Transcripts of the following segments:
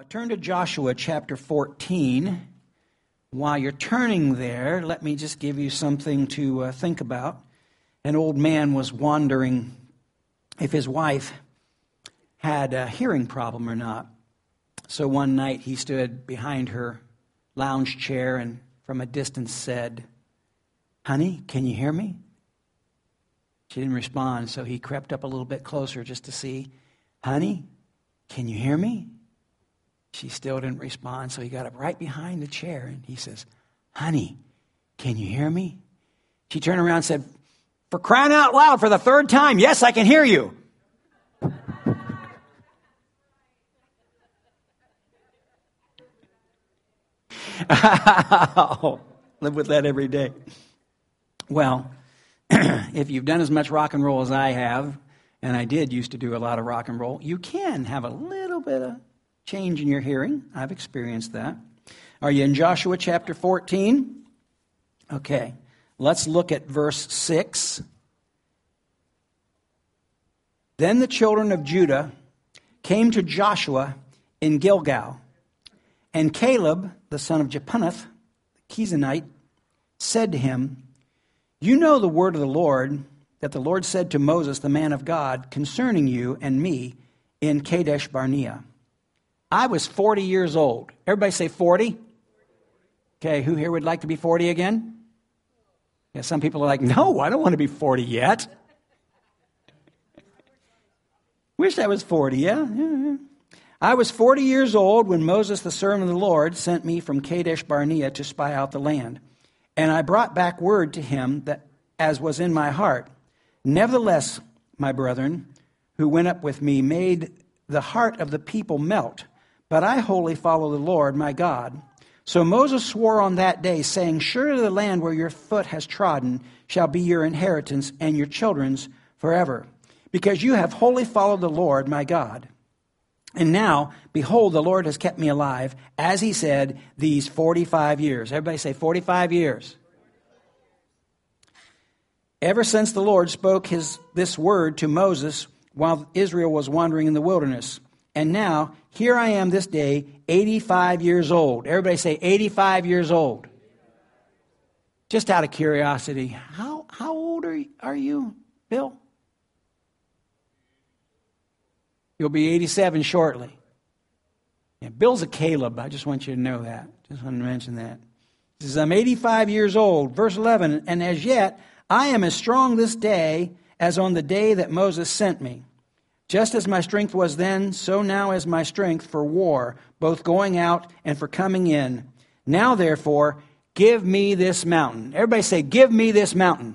Turn to Joshua chapter 14. While you're turning there, let me just give you something to think about. An old man was wondering if his wife had a hearing problem or not. So one night he stood behind her lounge chair and from a distance said, "Honey, can you hear me?" She didn't respond, so he crept up a little bit closer just to see, "Honey, can you hear me?" She still didn't respond, so he got up right behind the chair and he says, "Honey, can you hear me?" She turned around and said, "For crying out loud, for the third time, yes, I can hear you." Live with that every day. Well, if you've done as much rock and roll as I have, and I did used to do a lot of rock and roll, you can have a little bit of change in your hearing. I've experienced that. Are you in Joshua chapter 14? Okay, let's look at verse 6. Then the children of Judah came to Joshua in Gilgal, and Caleb, the son of Jephunneh, the Kenizzite, said to him, "You know the word of the Lord, that the Lord said to Moses, the man of God, concerning you and me in Kadesh Barnea. I was 40 years old." Everybody say 40. Okay, who here would like to be 40 again? Yeah, some people are like, "No, I don't want to be 40 yet." Wish I was 40, yeah. "I was 40 years old when Moses, the servant of the Lord, sent me from Kadesh Barnea to spy out the land. And I brought back word to him that as was in my heart. Nevertheless, my brethren, who went up with me, made the heart of the people melt. But I wholly follow the Lord my God. So Moses swore on that day, saying, Surely the land where your foot has trodden shall be your inheritance and your children's forever, because you have wholly followed the Lord my God. And now, behold, the Lord has kept me alive, as he said, these 45 years. Everybody say 45 years. Ever since the Lord spoke this word to Moses while Israel was wandering in the wilderness. And now, here I am this day, 85 years old. Everybody say 85 years old. Just out of curiosity, how old are you, Bill? You'll be 87 shortly. Yeah, Bill's a Caleb. I just want you to know that. Just want to mention that. He says, I'm 85 years old. Verse 11, and as yet, I am as strong this day as on the day that Moses sent me. Just as my strength was then, so now is my strength for war, both going out and for coming in. Now, therefore, give me this mountain. Everybody say, give me this mountain.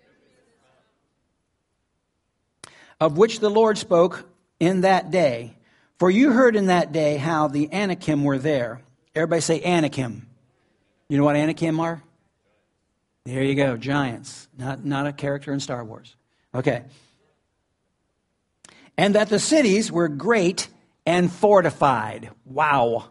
Of which the Lord spoke in that day. For you heard in that day how the Anakim were there. Everybody say Anakim. You know what Anakim are? There you go, giants. Not a character in Star Wars. Okay. And that the cities were great and fortified. Wow.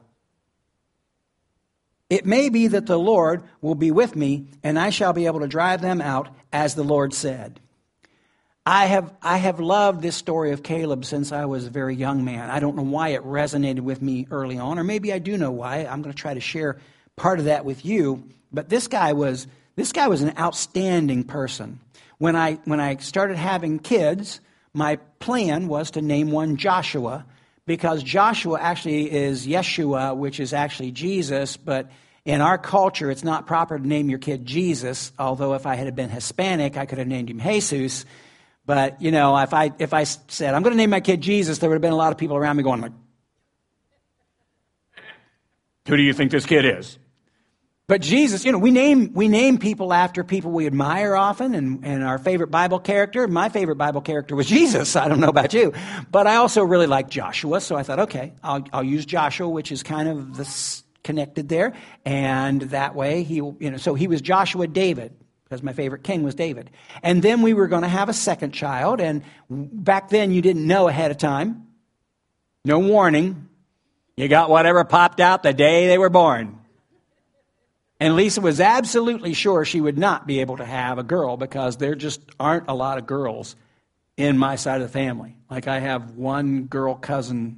It may be that the Lord will be with me, and I shall be able to drive them out, as the Lord said. I have loved this story of Caleb since I was a very young man. I don't know why it resonated with me early on, or maybe I do know why. I'm going to try to share part of that with you. But this guy was an outstanding person. When I started having kids, my plan was to name one Joshua, because Joshua actually is Yeshua, which is actually Jesus, but in our culture, it's not proper to name your kid Jesus, although if I had been Hispanic, I could have named him Jesus. But, you know, if I said, I'm going to name my kid Jesus, there would have been a lot of people around me going like, who do you think this kid is? But Jesus, you know, we name people after people we admire often, and our favorite Bible character. My favorite Bible character was Jesus. I don't know about you, but I also really like Joshua. So I thought, okay, I'll use Joshua, which is kind of connected there, and that way so he was Joshua David, because my favorite king was David. And then we were going to have a second child, and back then you didn't know ahead of time, no warning. You got whatever popped out the day they were born. And Lisa was absolutely sure she would not be able to have a girl, because there just aren't a lot of girls in my side of the family. Like, I have one girl cousin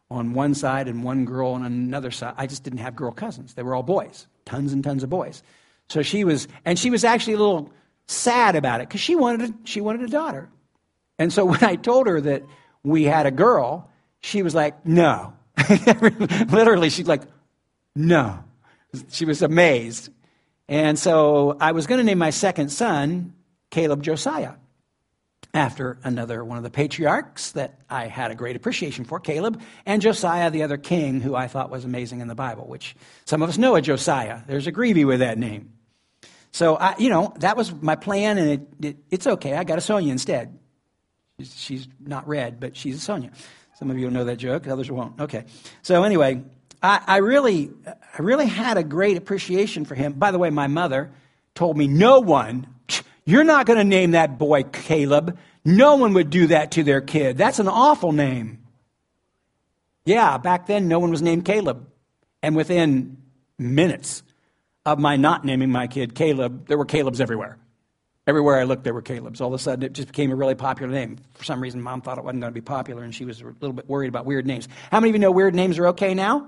on one side and one girl on another side. I just didn't have girl cousins. They were all boys, tons and tons of boys. So she was actually a little sad about it because she wanted a daughter. And so when I told her that we had a girl, she was like, no. Literally, she's like, no. She was amazed. And so I was going to name my second son Caleb Josiah, after another one of the patriarchs that I had a great appreciation for, Caleb, and Josiah, the other king, who I thought was amazing in the Bible, which some of us know a Josiah. There's a Greavy with that name. So, that was my plan, and it's okay. I got a Sonia instead. She's not red, but she's a Sonia. Some of you will know that joke, others won't. Okay. So anyway, I really had a great appreciation for him. By the way, my mother told me, you're not going to name that boy Caleb. No one would do that to their kid. That's an awful name. Yeah, back then no one was named Caleb. And within minutes of my not naming my kid Caleb, there were Calebs everywhere. Everywhere I looked, there were Calebs. All of a sudden, it just became a really popular name. For some reason, Mom thought it wasn't going to be popular, and she was a little bit worried about weird names. How many of you know weird names are okay now?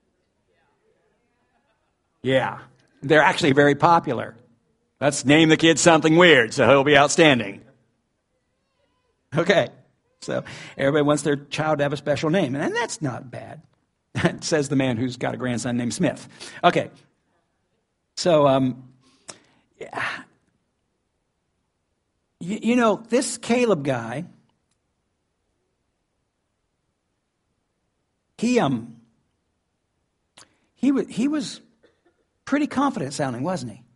Yeah, they're actually very popular. Let's name the kid something weird, so he'll be outstanding. Okay, so everybody wants their child to have a special name, and that's not bad. Says the man who's got a grandson named Smith. Okay, so this Caleb guy, he was pretty confident sounding, wasn't he?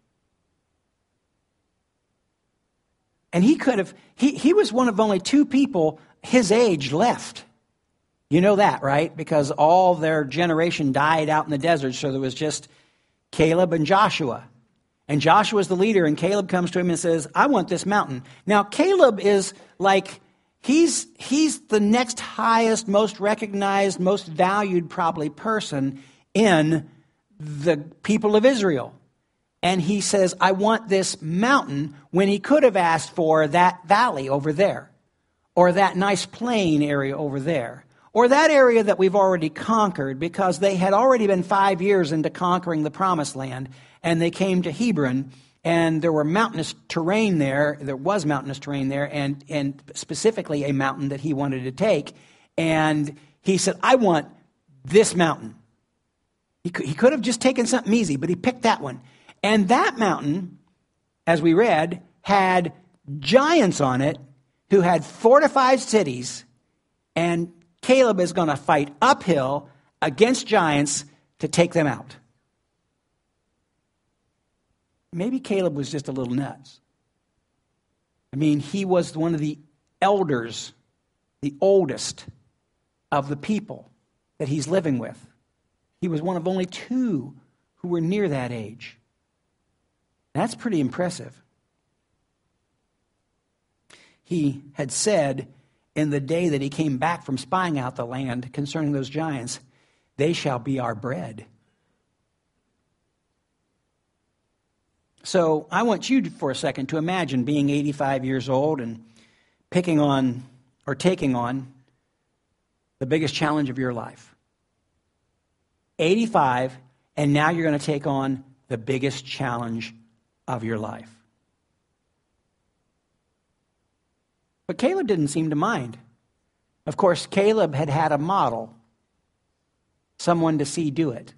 And he was one of only two people his age left. You know that, right? Because all their generation died out in the desert, so there was just Caleb and Joshua. And Joshua's the leader, and Caleb comes to him and says, I want this mountain. Now, Caleb is like, he's the next highest, most recognized, most valued probably person in the people of Israel. And he says, I want this mountain, when he could have asked for that valley over there, or that nice plain area over there, or that area that we've already conquered, because they had already been 5 years into conquering the promised land, and they came to Hebron, and there were mountainous terrain there. There was mountainous terrain there, and specifically a mountain that he wanted to take. And he said, I want this mountain. He could have just taken something easy, but he picked that one. And that mountain, as we read, had giants on it who had fortified cities, and Caleb is going to fight uphill against giants to take them out. Maybe Caleb was just a little nuts. I mean, he was one of the elders, the oldest of the people that he's living with. He was one of only two who were near that age. That's pretty impressive. He had said in the day that he came back from spying out the land concerning those giants, they shall be our bread. So I want you for a second to imagine being 85 years old and taking on the biggest challenge of your life. 85, and now you're going to take on the biggest challenge of your life. But Caleb didn't seem to mind. Of course, Caleb had had a model, someone to see do it.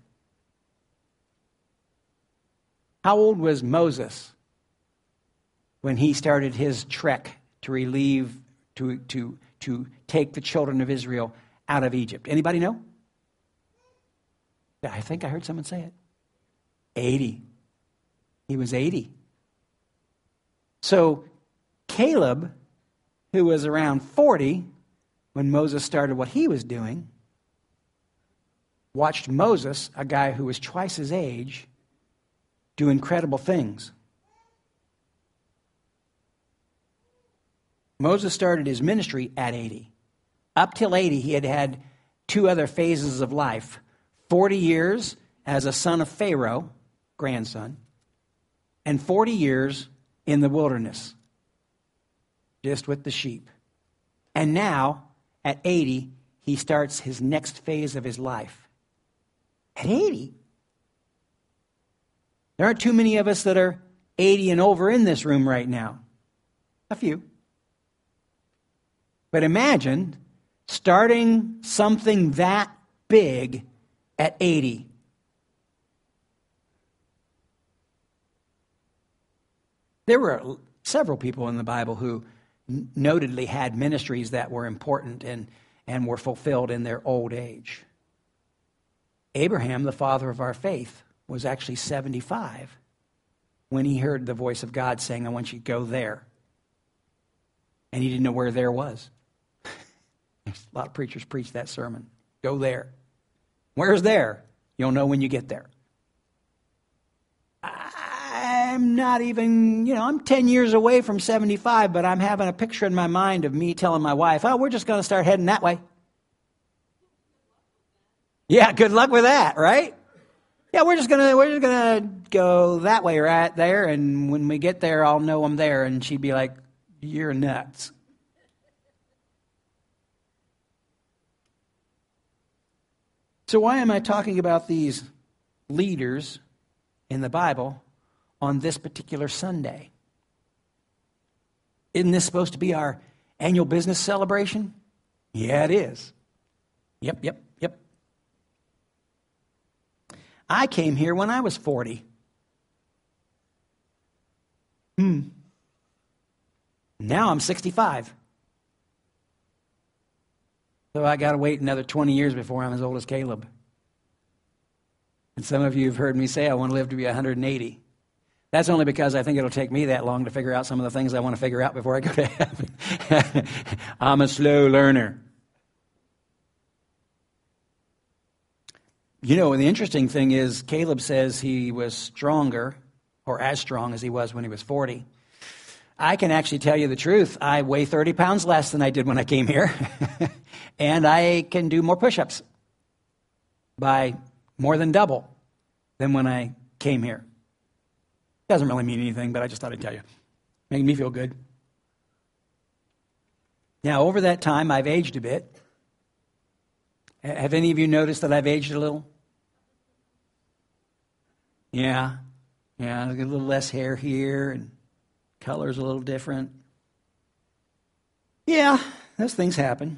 How old was Moses when he started his trek to take the children of Israel out of Egypt? Anybody know? I think I heard someone say it. 80. He was 80. So Caleb, who was around 40 when Moses started what he was doing, watched Moses, a guy who was twice his age, do incredible things. Moses started his ministry at 80. Up till 80, he had had two other phases of life. 40 years as a son of Pharaoh, grandson, and 40 years in the wilderness, just with the sheep. And now, at 80, he starts his next phase of his life. At 80. There aren't too many of us that are 80 and over in this room right now. A few. But imagine starting something that big at 80. There were several people in the Bible who notedly had ministries that were important and were fulfilled in their old age. Abraham, the father of our faith, was actually 75 when he heard the voice of God saying, I want you to go there. And he didn't know where there was. A lot of preachers preach that sermon. Go there. Where's there? You'll know when you get there. I'm not even, I'm 10 years away from 75, but I'm having a picture in my mind of me telling my wife, we're just going to start heading that way. Yeah, good luck with that, right? Yeah, we're just gonna go that way right there, and when we get there, I'll know I'm there. And she'd be like, "You're nuts." So why am I talking about these leaders in the Bible on this particular Sunday? Isn't this supposed to be our annual business celebration? Yeah, it is. Yep. I came here when I was 40. Now I'm 65. So I got to wait another 20 years before I'm as old as Caleb. And some of you have heard me say I want to live to be 180. That's only because I think it'll take me that long to figure out some of the things I want to figure out before I go to heaven. I'm a slow learner. And the interesting thing is Caleb says he was stronger, or as strong as he was when he was 40. I can actually tell you the truth. I weigh 30 pounds less than I did when I came here. And I can do more push-ups by more than double than when I came here. Doesn't really mean anything, but I just thought I'd tell you. Making me feel good. Now, over that time, I've aged a bit. Have any of you noticed that I've aged a little? Yeah, a little less hair here, and color's a little different. Yeah, those things happen.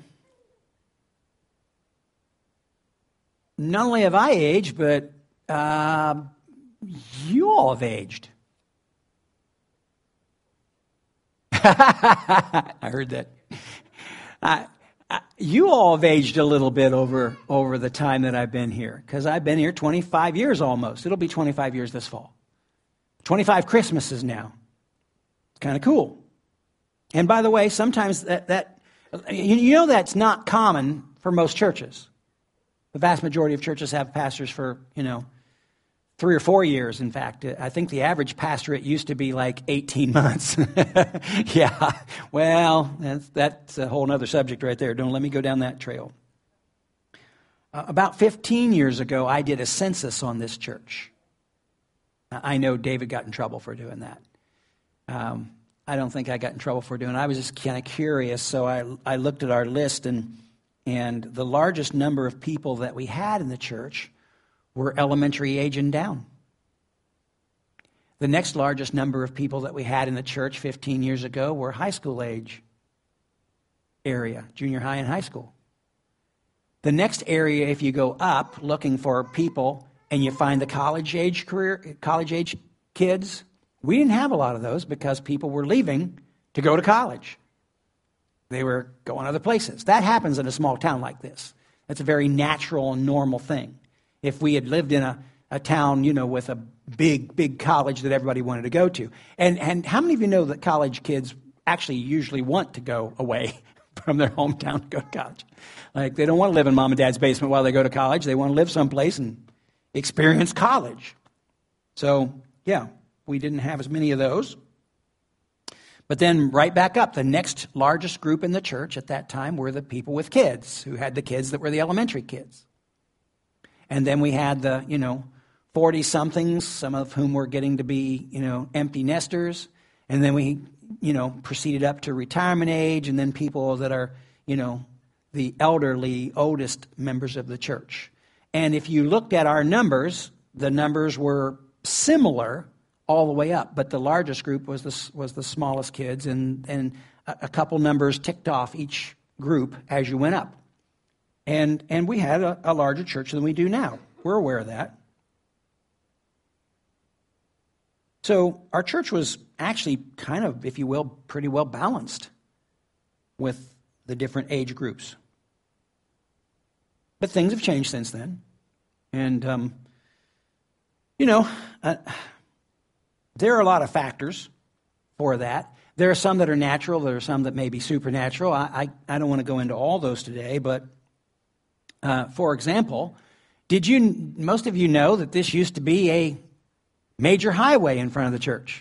Not only have I aged, but you all have aged. I heard that. You all have aged a little bit over the time that I've been here, because I've been here 25 years almost. It'll be 25 years this fall. 25 Christmases now. It's kind of cool. And by the way, sometimes that's not common for most churches. The vast majority of churches have pastors for, 3 or 4 years, in fact. I think the average pastorate used to be like 18 months. Yeah, well, that's a whole other subject right there. Don't let me go down that trail. About 15 years ago, I did a census on this church. I know David got in trouble for doing that. I don't think I got in trouble for doing it. I was just kind of curious, so I looked at our list, and the largest number of people that we had in the church were elementary age and down. The next largest number of people that we had in the church 15 years ago were high school age area, junior high and high school. The next area, if you go up looking for people and you find the college age kids, we didn't have a lot of those because people were leaving to go to college. They were going other places. That happens in a small town like this. That's a very natural and normal thing. If we had lived in a town, with a big college that everybody wanted to go to. And how many of you know that college kids actually usually want to go away from their hometown to go to college? Like, they don't want to live in mom and dad's basement while they go to college. They want to live someplace and experience college. So, yeah, we didn't have as many of those. But then right back up, the next largest group in the church at that time were the people with kids, who had the kids that were the elementary kids. And then we had the, 40-somethings, some of whom were getting to be, empty nesters. And then we, proceeded up to retirement age, and then people that are, the the elderly, oldest members of the church. And if you looked at our numbers, the numbers were similar all the way up, but the largest group was the smallest kids, and a couple numbers ticked off each group as you went up. And we had a larger church than we do now. We're aware of that. So our church was actually kind of, if you will, pretty well balanced with the different age groups. But things have changed since then. And, there are a lot of factors for that. There are some that are natural. There are some that may be supernatural. I don't want to go into all those today, but for example, most of you know that this used to be a major highway in front of the church?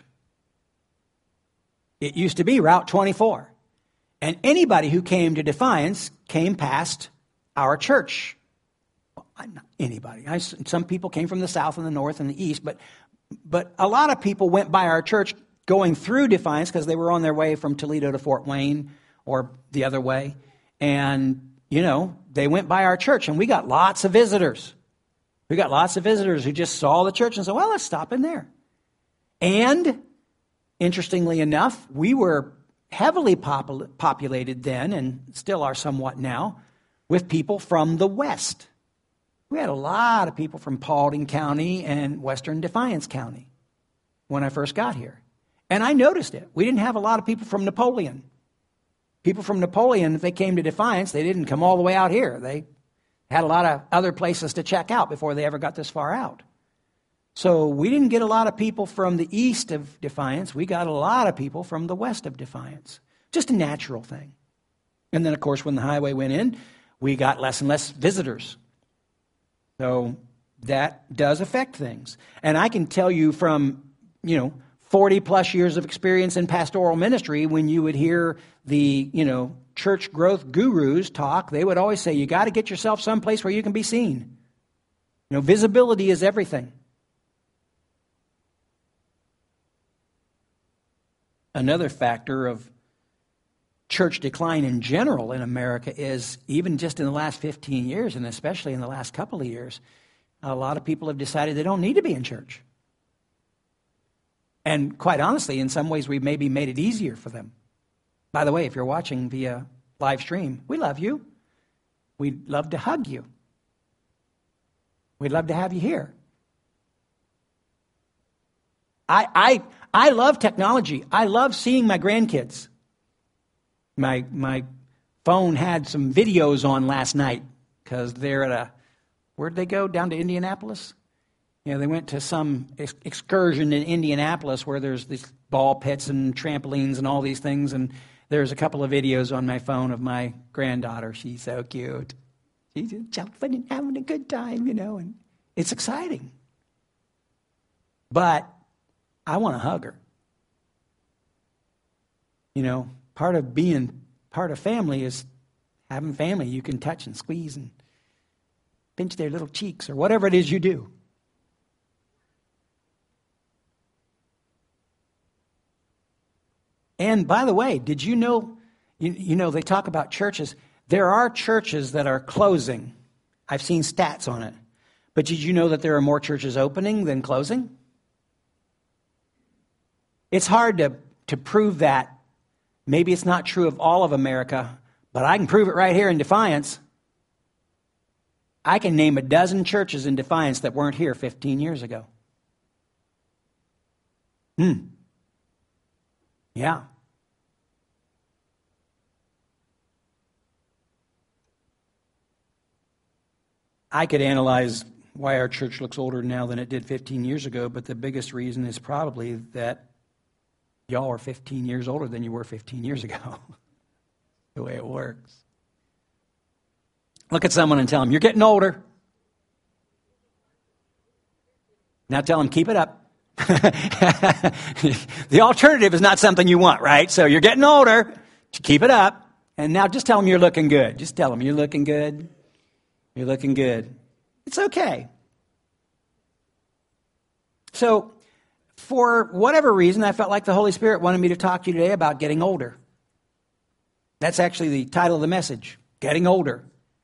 It used to be Route 24. And anybody who came to Defiance came past our church. Well, not anybody. Some people came from the south and the north and the east, but a lot of people went by our church going through Defiance because they were on their way from Toledo to Fort Wayne or the other way. And, they went by our church, and we got lots of visitors. We got lots of visitors who just saw the church and said, well, let's stop in there. And, interestingly enough, we were heavily populated then, and still are somewhat now, with people from the west. We had a lot of people from Paulding County and western Defiance County when I first got here. And I noticed it. We didn't have a lot of people from Napoleon. People from Napoleon, if they came to Defiance, they didn't come all the way out here. They had a lot of other places to check out before they ever got this far out. So we didn't get a lot of people from the east of Defiance. We got a lot of people from the west of Defiance. Just a natural thing. And then, of course, when the highway went in, we got less and less visitors. So that does affect things. And I can tell you from, 40 plus years of experience in pastoral ministry, when you would hear the, church growth gurus talk, they would always say, you got to get yourself someplace where you can be seen. Visibility is everything. Another factor of church decline in general in America is, even just in the last 15 years, and especially in the last couple of years, a lot of people have decided they don't need to be in church. And quite honestly, in some ways, we've maybe made it easier for them. By the way, if you're watching via live stream, we love you. We'd love to hug you. We'd love to have you here. I love technology. I love seeing my grandkids. My phone had some videos on last night because they're at where'd they go? Down to Indianapolis? They went to some excursion in Indianapolis where there's these ball pits and trampolines and all these things. And there's a couple of videos on my phone of my granddaughter. She's so cute. She's just jumping and having a good time, and it's exciting. But I want to hug her. Part of being part of family is having family you can touch and squeeze and pinch their little cheeks or whatever it is you do. And by the way, did you know, they talk about churches. There are churches that are closing. I've seen stats on it. But did you know that there are more churches opening than closing? It's hard to prove that. Maybe it's not true of all of America, but I can prove it right here in Defiance. I can name a dozen churches in Defiance that weren't here 15 years ago. Yeah. I could analyze why our church looks older now than it did 15 years ago, but the biggest reason is probably that y'all are 15 years older than you were 15 years ago. The way it works. Look at someone and tell them, you're getting older. Now tell them, keep it up. The alternative is not something you want, right? So you're getting older. Keep it up. And now just tell them you're looking good. Just tell them you're looking good. You're looking good. It's okay. So for whatever reason, I felt like the Holy Spirit wanted me to talk to you today about getting older. That's actually the title of the message, getting older.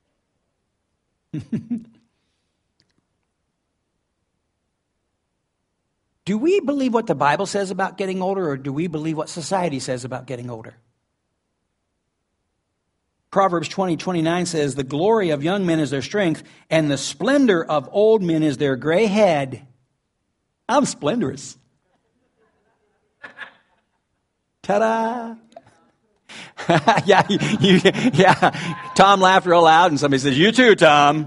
Do we believe what the Bible says about getting older, or do we believe what society says about getting older? Proverbs 20:29 says, the glory of young men is their strength, and the splendor of old men is their gray head. I'm splendorous. Ta-da! yeah. Tom laughed real loud, and somebody says, you too, Tom.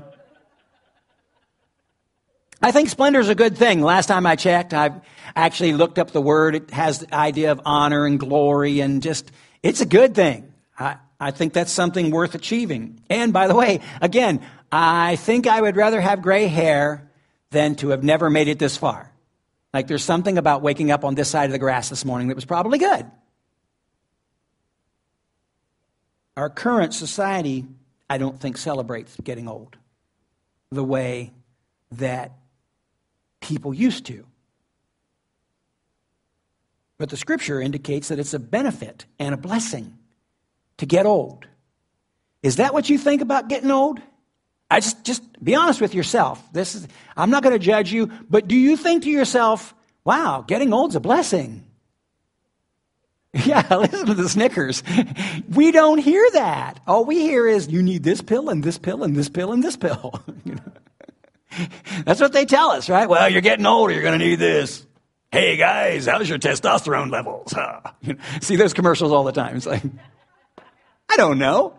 I think splendor is a good thing. Last time I checked, I actually looked up the word. It has the idea of honor and glory, and just, it's a good thing. I think that's something worth achieving. And by the way, again, I think I would rather have gray hair than to have never made it this far. Like there's something about waking up on this side of the grass this morning that was probably good. Our current society, I don't think, celebrates getting old the way that people used to. But the scripture indicates that it's a benefit and a blessing to get old. Is that what you think about getting old? I just be honest with yourself. I'm not going to judge you, but do you think to yourself, wow, getting old's a blessing? Yeah, listen to the snickers. We don't hear that. All we hear is you need this pill and this pill and this pill and this pill. That's what they tell us, right? Well, you're getting older, you're going to need this. Hey guys, how's your testosterone levels? See those commercials all the time. It's like, I don't know.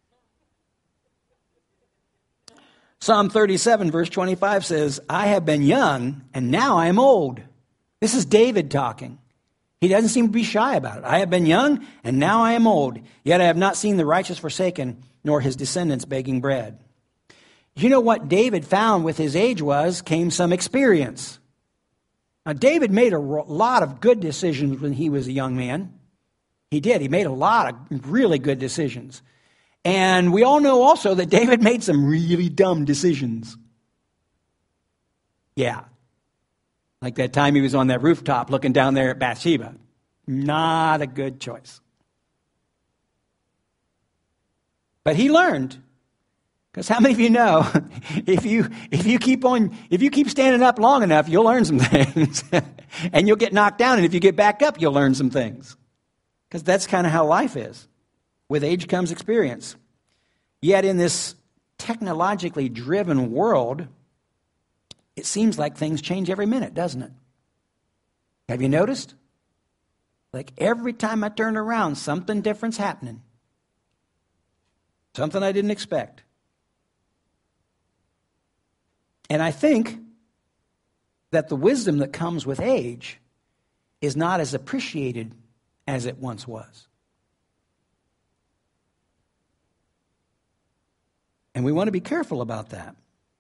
Psalm 37 verse 25 says, I have been young and now I am old. This is David talking. He doesn't seem to be shy about it. I have been young and now I am old, yet I have not seen the righteous forsaken, nor his descendants begging bread. You know what David found with his age came some experience. Now, David made a lot of good decisions when he was a young man. He did. He made a lot of really good decisions. And we all know also that David made some really dumb decisions. Yeah. Like that time he was on that rooftop looking down there at Bathsheba. Not a good choice. But he learned. Because how many of you know, if you keep standing up long enough, you'll learn some things. And you'll get knocked down, and if you get back up, you'll learn some things. Because that's kind of how life is. With age comes experience. Yet in this technologically driven world, it seems like things change every minute, doesn't it? Have you noticed? Like every time I turn around, something different's happening. Something I didn't expect. And I think that the wisdom that comes with age is not as appreciated as it once was. And we want to be careful about that.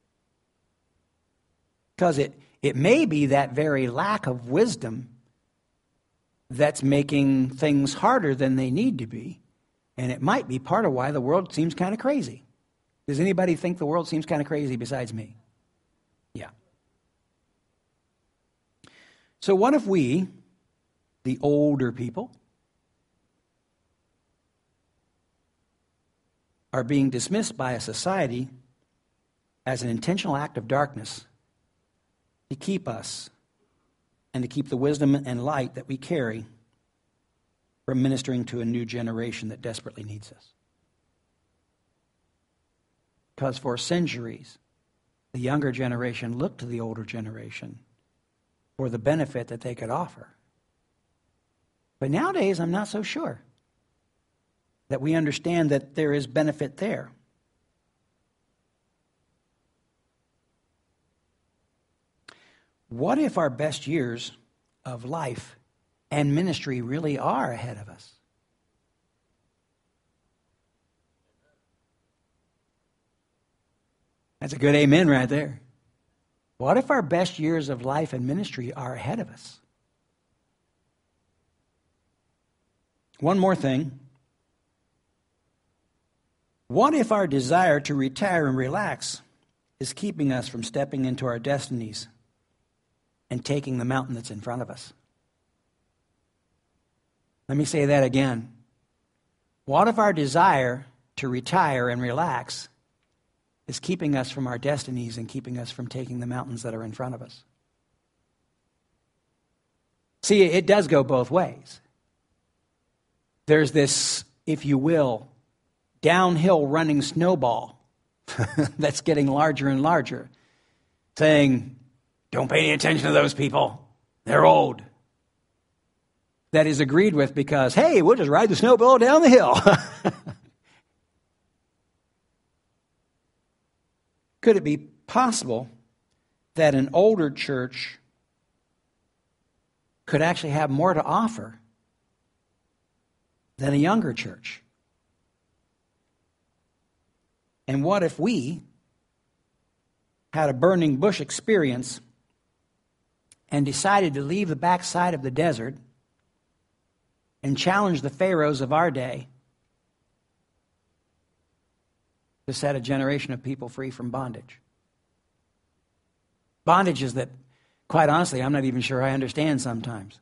Because it may be that very lack of wisdom that's making things harder than they need to be. And it might be part of why the world seems kind of crazy. Does anybody think the world seems kind of crazy besides me? Yeah. So what if we, the older people, are being dismissed by a society as an intentional act of darkness to keep us and to keep the wisdom and light that we carry from ministering to a new generation that desperately needs us? Because for centuries, the younger generation looked to the older generation for the benefit that they could offer. But nowadays, I'm not so sure that we understand that there is benefit there. What if our best years of life and ministry really are ahead of us? That's a good amen right there. What if our best years of life and ministry are ahead of us? One more thing. What if our desire to retire and relax is keeping us from stepping into our destinies and taking the mountain that's in front of us? Let me say that again. What if our desire to retire and relax is keeping us from our destinies and keeping us from taking the mountains that are in front of us. See, it does go both ways. There's this, if you will, downhill running snowball that's getting larger and larger, saying, don't pay any attention to those people. They're old. That is agreed with because, hey, we'll just ride the snowball down the hill. Could it be possible that an older church could actually have more to offer than a younger church? And what if we had a burning bush experience and decided to leave the backside of the desert and challenge the pharaohs of our day to set a generation of people free from bondage? Bondages that, quite honestly, I'm not even sure I understand sometimes.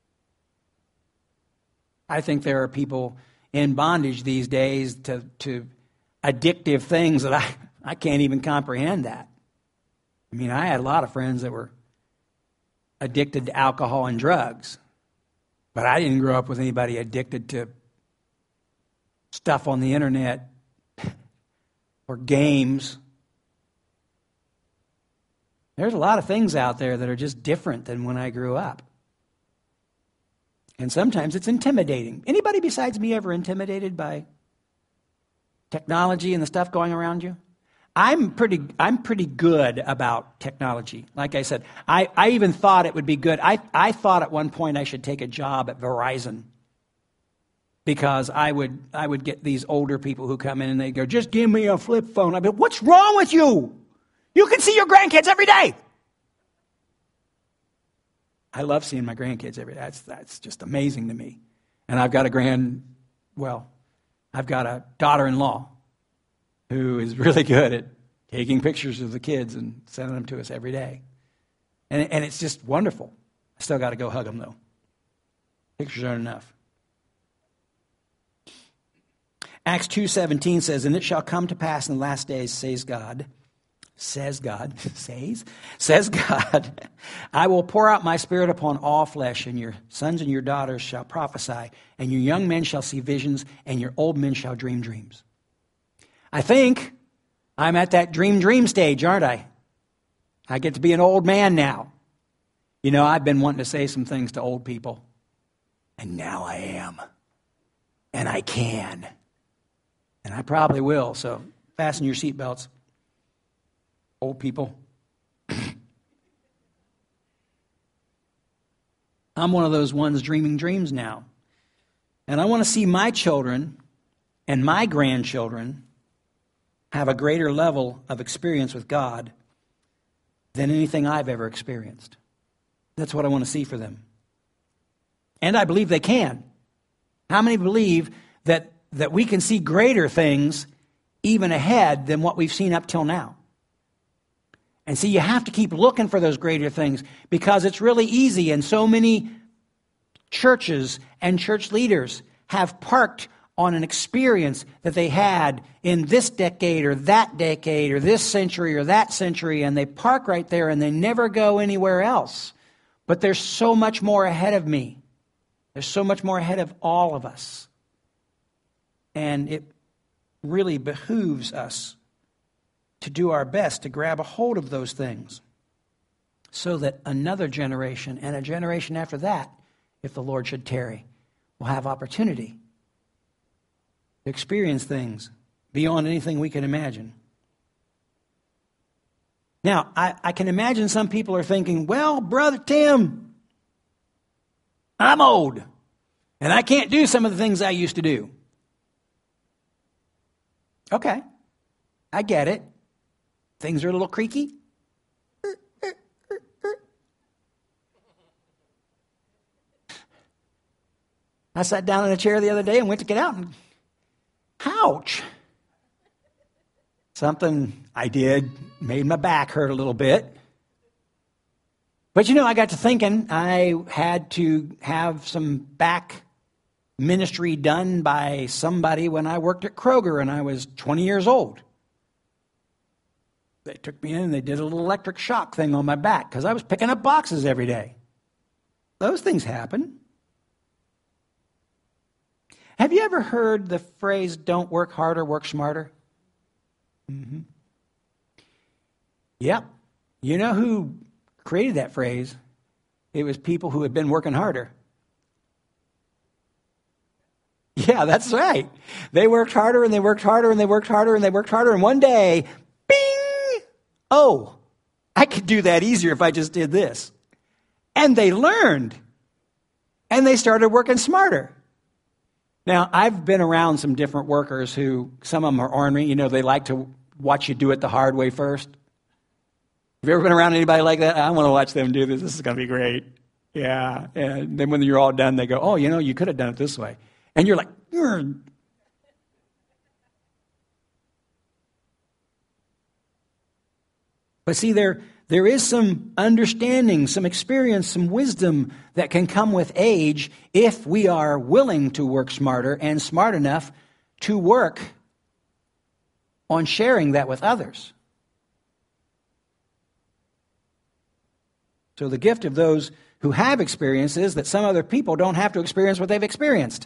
I think there are people in bondage these days to addictive things that I can't even comprehend that. I mean, I had a lot of friends that were addicted to alcohol and drugs, but I didn't grow up with anybody addicted to stuff on the internet or games. There's a lot of things out there that are just different than when I grew up. And sometimes it's intimidating. Anybody besides me ever intimidated by technology and the stuff going around you? I'm pretty good about technology. Like I said, I even thought it would be good. I thought at one point I should take a job at Verizon because I would get these older people who come in and they go, just give me a flip phone. I'd be, what's wrong with you? You can see your grandkids every day. I love seeing my grandkids every day. That's just amazing to me. And I've got I've got a daughter-in-law who is really good at taking pictures of the kids and sending them to us every day. And it's just wonderful. I still got to go hug them, though. Pictures aren't enough. Acts 2:17 says, and it shall come to pass in the last days, says God, I will pour out my spirit upon all flesh, and your sons and your daughters shall prophesy, and your young men shall see visions, and your old men shall dream dreams. I think I'm at that dream stage, aren't I? I get to be an old man now. You know, I've been wanting to say some things to old people, and now I am. And I can. And I probably will, so fasten your seatbelts. Old people. I'm one of those ones dreaming dreams now. And I want to see my children and my grandchildren have a greater level of experience with God than anything I've ever experienced. That's what I want to see for them. And I believe they can. How many believe that we can see greater things even ahead than what we've seen up till now? And see, you have to keep looking for those greater things because it's really easy, and so many churches and church leaders have parked on an experience that they had in this decade or this century or that century, and they park right there and they never go anywhere else. But there's so much more ahead of me. There's so much more ahead of all of us. And it really behooves us to do our best to grab a hold of those things so that another generation and a generation after that, if the Lord should tarry, will have opportunity to experience things beyond anything we can imagine. Now, I can imagine some people are thinking, well, Brother Tim, I'm old, and I can't do some of the things I used to do. Okay, I get it. Things are a little creaky. I sat down in a chair the other day and went to get out and, ouch. Something I did made my back hurt a little bit. But you know, I got to thinking I had to have some back ministry done by somebody when I worked at Kroger and I was 20 years old. They took me in and they did a little electric shock thing on my back because I was picking up boxes every day. Those things happen. Have you ever heard the phrase, don't work harder, work smarter? Mm-hmm. Yep. You know who created that phrase? It was people who had been working harder. Yeah, that's right. They worked harder and they worked harder and they worked harder and they worked harder. And one day, bing! Oh, I could do that easier if I just did this. And they learned. And they started working smarter. Now, I've been around some different workers who, some of them are ornery. You know, they like to watch you do it the hard way first. Have you ever been around anybody like that? I want to watch them do this. This is going to be great. Yeah. And then when you're all done, they go, oh, you know, you could have done it this way. And you're like, Urgh. But see, there is some understanding, some experience, some wisdom that can come with age if we are willing to work smarter and smart enough to work on sharing that with others. So the gift of those who have experience is that some other people don't have to experience what they've experienced.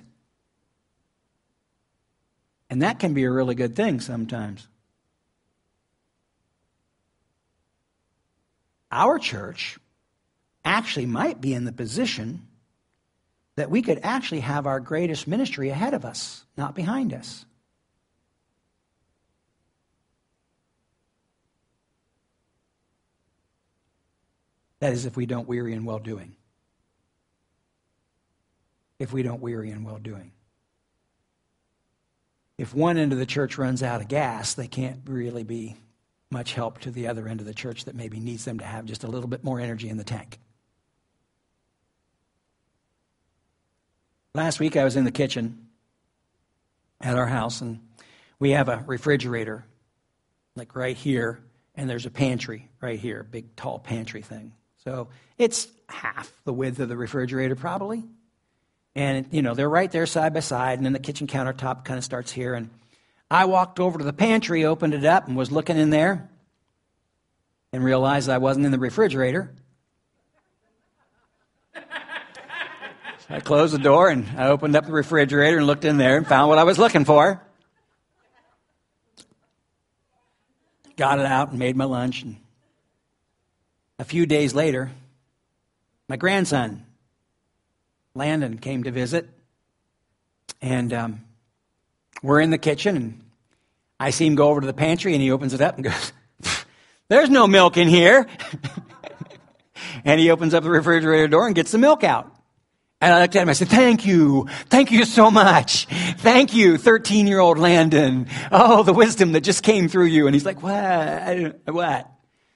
And that can be a really good thing sometimes. Our church actually might be in the position that we could actually have our greatest ministry ahead of us, not behind us. That is, if we don't weary in well-doing. If we don't weary in well-doing. If one end of the church runs out of gas, they can't really be much help to the other end of the church that maybe needs them to have just a little bit more energy in the tank. Last week I was in the kitchen at our house, and we have a refrigerator like right here, and there's a pantry right here, a big tall pantry thing. So it's half the width of the refrigerator probably. And, you know, they're right there side by side, and then the kitchen countertop kind of starts here. And I walked over to the pantry, opened it up, and was looking in there and realized I wasn't in the refrigerator. So I closed the door, and I opened up the refrigerator and looked in there and found what I was looking for. Got it out and made my lunch. And a few days later, my grandson, Landon, came to visit. And we're in the kitchen, and I see him go over to the pantry, and he opens it up and goes, there's no milk in here. And he opens up the refrigerator door and gets the milk out. And I looked at him, I said, thank you so much. Thank you, 13-year-old Landon. Oh, the wisdom that just came through you. And he's like, what?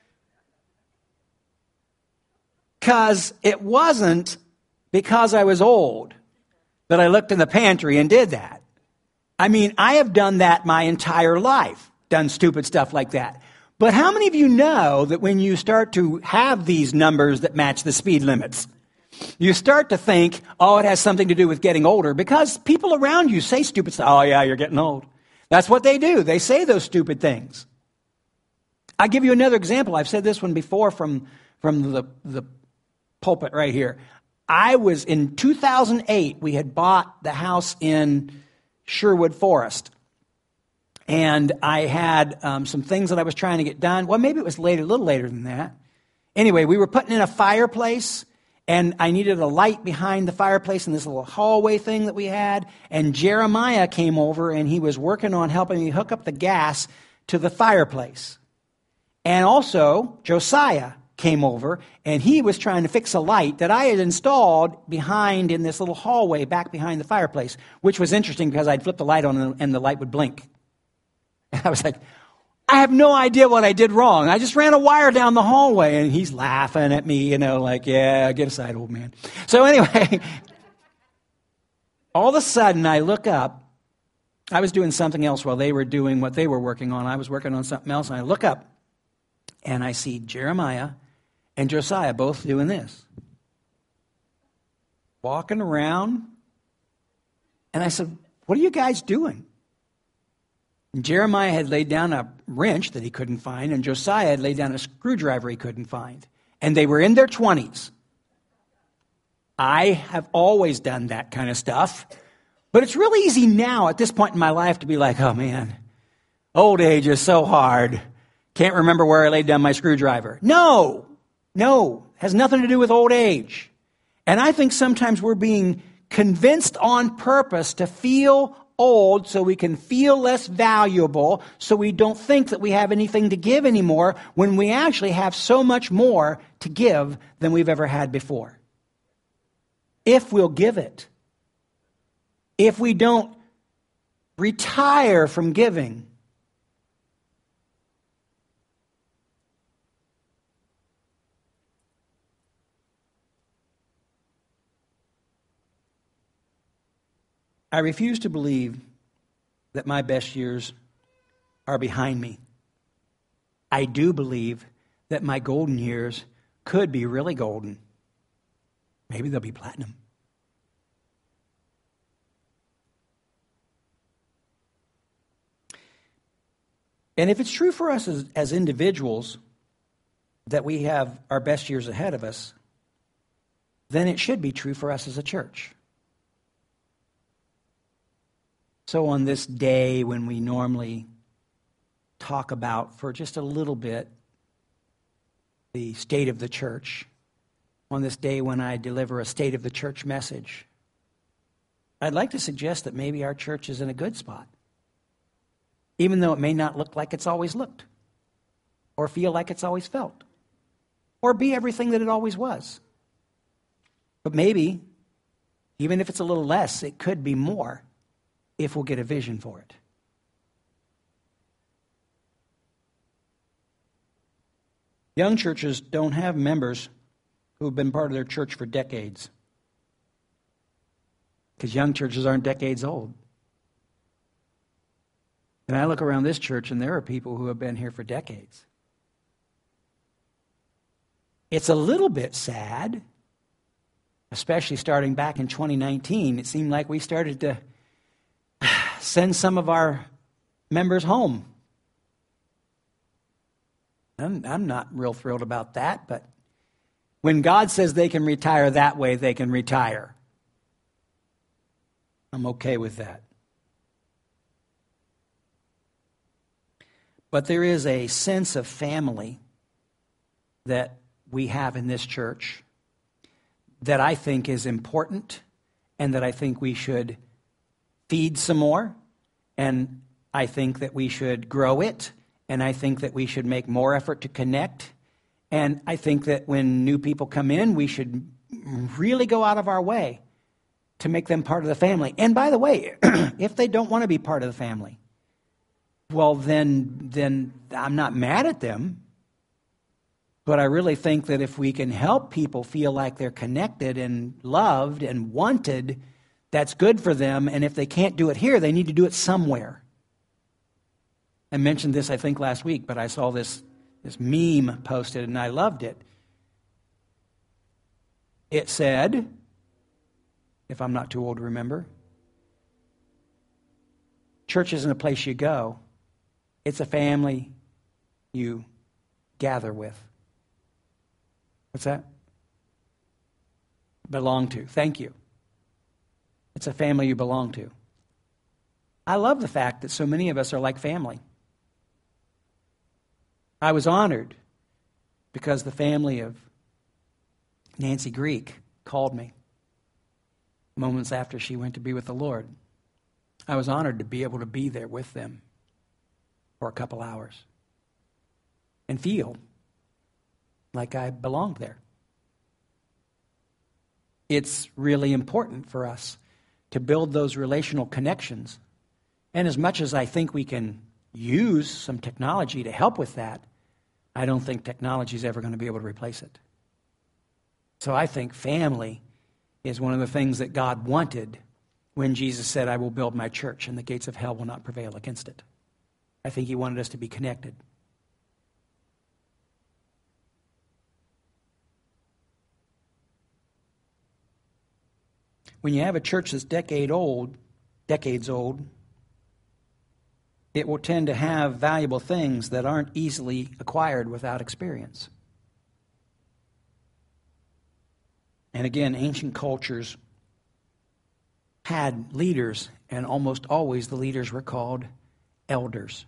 Because it wasn't because I was old that I looked in the pantry and did that. I mean, I have done that my entire life, done stupid stuff like that. But how many of you know that when you start to have these numbers that match the speed limits, you start to think, oh, it has something to do with getting older, because people around you say stupid stuff. Oh, yeah, you're getting old. That's what they do. They say those stupid things. I'll give you another example. I've said this one before from the pulpit right here. I was in 2008, we had bought the house in Sherwood Forest. And I had some things that I was trying to get done. Well, maybe it was later, a little later than that. Anyway, we were putting in a fireplace, and I needed a light behind the fireplace in this little hallway thing that we had. And Jeremiah came over, and he was working on helping me hook up the gas to the fireplace. And also, Josiah came over, and he was trying to fix a light that I had installed behind in this little hallway back behind the fireplace, which was interesting because I'd flip the light on and the light would blink. And I was like, I have no idea what I did wrong. I just ran a wire down the hallway, and he's laughing at me, like, yeah, get aside, old man. So anyway, all of a sudden I look up. I was doing something else while they were doing what they were working on. I was working on something else, and I look up, and I see Jeremiah and Josiah both doing this. Walking around And I said, what are you guys doing? And Jeremiah had laid down a wrench that he couldn't find, and Josiah had laid down a screwdriver he couldn't find. And they were in their 20s. I have always done that kind of stuff. But it's really easy now at this point in my life to be like, oh man, old age is so hard. Can't remember where I laid down my screwdriver. No, has nothing to do with old age. And I think sometimes we're being convinced on purpose to feel old so we can feel less valuable, so we don't think that we have anything to give anymore when we actually have so much more to give than we've ever had before. If we'll give it. If we don't retire from giving. I refuse to believe that my best years are behind me. I do believe that my golden years could be really golden. Maybe they'll be platinum. And if it's true for us as individuals that we have our best years ahead of us, then it should be true for us as a church. So on this day when we normally talk about for just a little bit the state of the church, on this day when I deliver a state of the church message, I'd like to suggest that maybe our church is in a good spot, even though it may not look like it's always looked, or feel like it's always felt, or be everything that it always was. But maybe, even if it's a little less, it could be more if we'll get a vision for it. Young churches don't have members who have been part of their church for decades, because young churches aren't decades old. And I look around this church, and there are people who have been here for decades. It's a little bit sad, especially starting back in 2019. It seemed like we started to send some of our members home. I'm not real thrilled about that, but when God says they can retire that way, they can retire. I'm okay with that. But there is a sense of family that we have in this church that I think is important and that I think we should feed some more, and I think that we should grow it, and I think that we should make more effort to connect, and I think that when new people come in, we should really go out of our way to make them part of the family. And by the way, if they don't want to be part of the family, well, then I'm not mad at them, but I really think that if we can help people feel like they're connected and loved and wanted, that's good for them, and if they can't do it here, they need to do it somewhere. I mentioned this, I think, last week, but I saw this meme posted, and I loved it. It said, if I'm not too old to remember, church isn't a place you go. It's a family you gather with. What's that? Belong to. Thank you. It's a family you belong to. I love the fact that so many of us are like family. I was honored because the family of Nancy Greek called me moments after she went to be with the Lord. I was honored to be able to be there with them for a couple hours and feel like I belonged there. It's really important for us to build those relational connections. And as much as I think we can use some technology to help with that, I don't think technology is ever going to be able to replace it. So I think family is one of the things that God wanted when Jesus said, I will build my church and the gates of hell will not prevail against it. I think he wanted us to be connected. When you have a church that's decade old, decades old, it will tend to have valuable things that aren't easily acquired without experience. And again, ancient cultures had leaders, and almost always the leaders were called elders.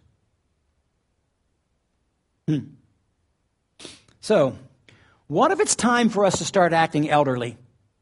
So, what if it's time for us to start acting elderly?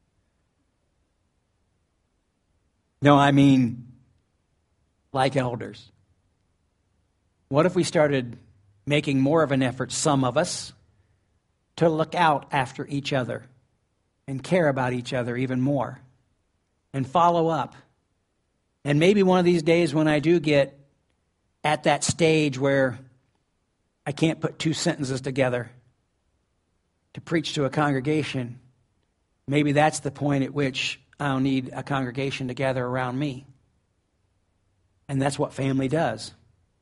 No, I mean like elders. What if we started making more of an effort, some of us, to look out after each other and care about each other even more and follow up? And maybe one of these days when I do get at that stage where I can't put two sentences together to preach to a congregation, maybe that's the point at which I'll need a congregation to gather around me. And that's what family does.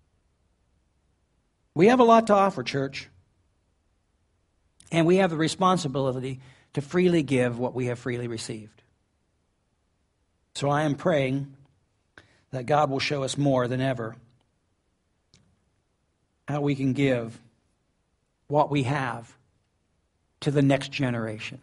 We have a lot to offer, church. And we have the responsibility to freely give what we have freely received. So I am praying that God will show us more than ever how we can give what we have to the next generation.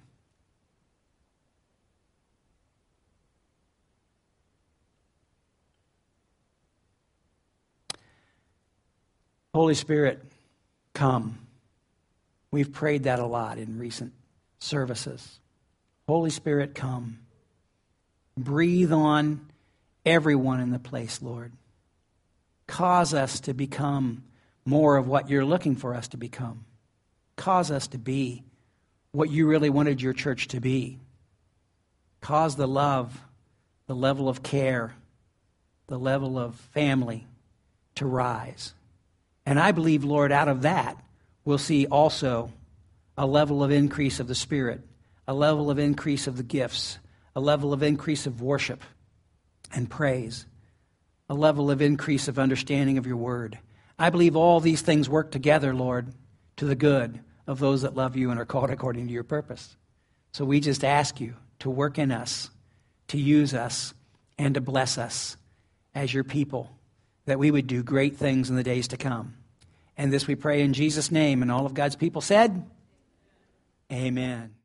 Holy Spirit, come. We've prayed that a lot in recent services. Holy Spirit, come. Breathe on everyone in the place, Lord. Cause us to become more of what you're looking for us to become. Cause us to be what you really wanted your church to be. Cause the love, the level of care, the level of family to rise. And I believe, Lord, out of that, we'll see also a level of increase of the Spirit, a level of increase of the gifts, a level of increase of worship and praise, a level of increase of understanding of your word. I believe all these things work together, Lord, to the good of those that love you and are called according to your purpose. So we just ask you to work in us, to use us, and to bless us as your people, that we would do great things in the days to come. And this we pray in Jesus' name, and all of God's people said, Amen.